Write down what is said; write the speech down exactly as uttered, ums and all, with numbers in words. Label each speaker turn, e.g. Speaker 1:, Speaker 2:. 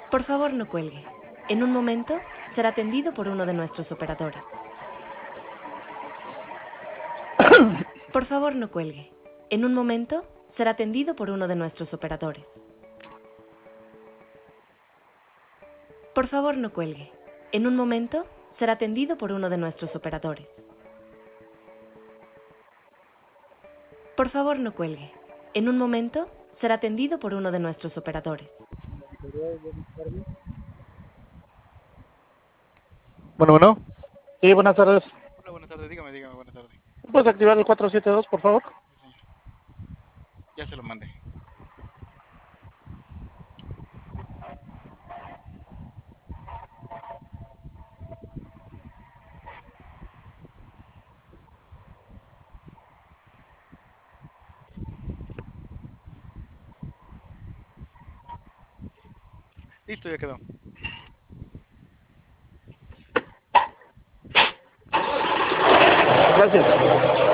Speaker 1: Por favor, no cuelgue. En un momento será atendido por uno de nuestros operadores. Por favor, no cuelgue. En un momento será atendido por uno de nuestros operadores. Por favor, no cuelgue. En un momento será atendido por uno de nuestros operadores. Por favor, no cuelgue. En un momento será atendido por uno de nuestros operadores.
Speaker 2: Bueno, bueno.
Speaker 3: Sí, buenas tardes.
Speaker 2: Hola, buenas tardes. Dígame, dígame, buenas tardes.
Speaker 3: ¿Puedes activar el cuatro siete dos, por favor?
Speaker 2: Sí, señor. Ya se lo mandé. Listo, ya quedó.
Speaker 3: Gracias.